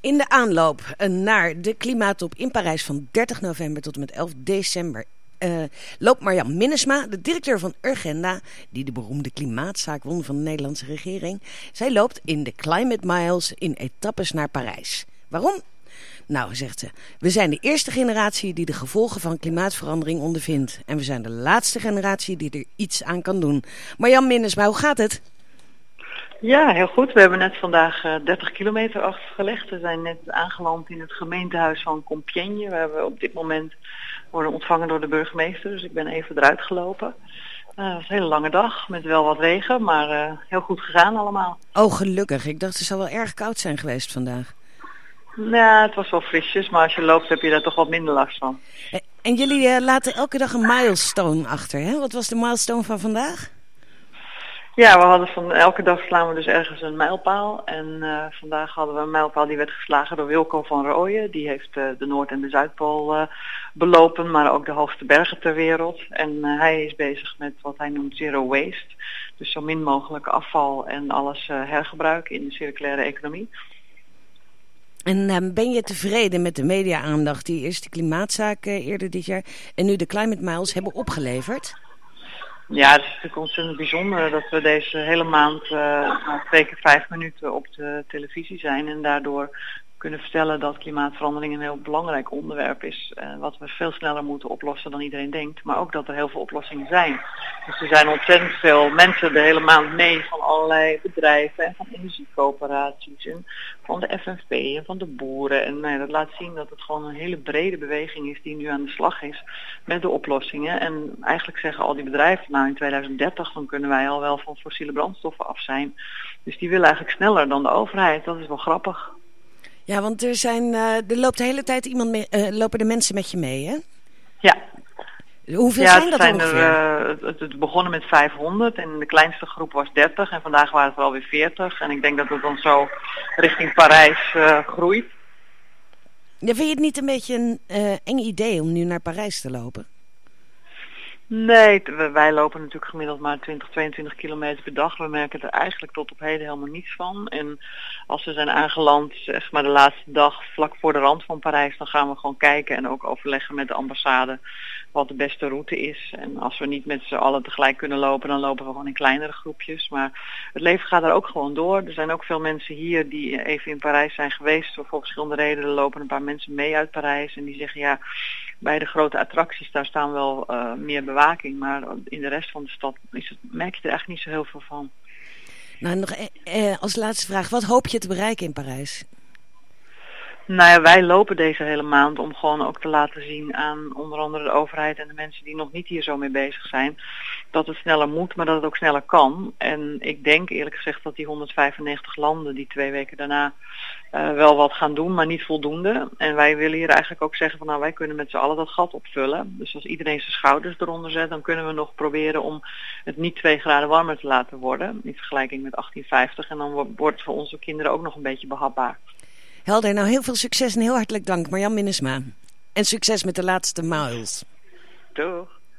In de aanloop naar de klimaattop in Parijs van 30 november tot en met 11 december loopt Marjan Minnesma, de directeur van Urgenda, die de beroemde klimaatzaak won van de Nederlandse regering. Zij loopt in de Climate Miles in etappes naar Parijs. Waarom? Nou, zegt ze, we zijn de eerste generatie die de gevolgen van klimaatverandering ondervindt. En we zijn de laatste generatie die er iets aan kan doen. Marjan Minnesma, hoe gaat het? Ja, heel goed. We hebben net vandaag 30 kilometer afgelegd. We zijn net aangeland in het gemeentehuis van Compiègne. We hebben op dit moment worden ontvangen door de burgemeester, dus ik ben even eruit gelopen. Het was een hele lange dag met wel wat regen, maar heel goed gegaan allemaal. Oh, gelukkig. Ik dacht het zou wel erg koud zijn geweest vandaag. Ja, het was wel frisjes, maar als je loopt heb je daar toch wat minder last van. En jullie laten elke dag een milestone achter, hè? Wat was de milestone van vandaag? Ja, we hadden van elke dag slaan we dus ergens een mijlpaal. En vandaag hadden we een mijlpaal die werd geslagen door Wilco van Rooyen. Die heeft de Noord- en de Zuidpool belopen, maar ook de hoogste bergen ter wereld. En hij is bezig met wat hij noemt zero waste. Dus zo min mogelijk afval en alles hergebruiken in de circulaire economie. En ben je tevreden met de media-aandacht die eerst de klimaatzaak eerder dit jaar en nu de Climate Miles hebben opgeleverd? Ja, het is natuurlijk ontzettend bijzonder dat we deze hele maand 2 keer 5 minuten op de televisie zijn en daardoor kunnen vertellen dat klimaatverandering een heel belangrijk onderwerp is, wat we veel sneller moeten oplossen dan iedereen denkt, maar ook dat er heel veel oplossingen zijn. Dus er zijn ontzettend veel mensen de hele maand mee van allerlei bedrijven en van energiecoöperaties en van de FNV en van de boeren. En dat laat zien dat het gewoon een hele brede beweging is die nu aan de slag is met de oplossingen. En eigenlijk zeggen al die bedrijven, nou in 2030 dan kunnen wij al wel van fossiele brandstoffen af zijn. Dus die willen eigenlijk sneller dan de overheid. Dat is wel grappig. Ja, want er loopt de hele tijd lopen de mensen met je mee, hè? Ja. Hoeveel zijn dat ongeveer? Het begonnen met 500 en de kleinste groep was 30 en vandaag waren het er alweer 40. En ik denk dat het dan zo richting Parijs groeit. Ja, vind je het niet een beetje een eng idee om nu naar Parijs te lopen? Nee, wij lopen natuurlijk gemiddeld maar 20, 22 kilometer per dag. We merken er eigenlijk tot op heden helemaal niets van. En als we zijn aangeland, zeg maar de laatste dag vlak voor de rand van Parijs, dan gaan we gewoon kijken en ook overleggen met de ambassade wat de beste route is. En als we niet met z'n allen tegelijk kunnen lopen, dan lopen we gewoon in kleinere groepjes. Maar het leven gaat er ook gewoon door. Er zijn ook veel mensen hier die even in Parijs zijn geweest. Voor verschillende redenen lopen een paar mensen mee uit Parijs. En die zeggen ja, bij de grote attracties daar staan wel meer bewaking. Maar in de rest van de stad merk je er echt niet zo heel veel van. Nou, nog als laatste vraag. Wat hoop je te bereiken in Parijs? Nou ja, wij lopen deze hele maand om gewoon ook te laten zien aan onder andere de overheid en de mensen die nog niet hier zo mee bezig zijn, dat het sneller moet, maar dat het ook sneller kan. En ik denk eerlijk gezegd dat die 195 landen die 2 weken daarna wel wat gaan doen, maar niet voldoende. En wij willen hier eigenlijk ook zeggen van nou, wij kunnen met z'n allen dat gat opvullen. Dus als iedereen zijn schouders eronder zet, dan kunnen we nog proberen om het niet 2 graden warmer te laten worden, in vergelijking met 1850. En dan wordt het voor onze kinderen ook nog een beetje behapbaar. Helder, nou heel veel succes en heel hartelijk dank Marjan Minnesma. En succes met de laatste miles. Doeg.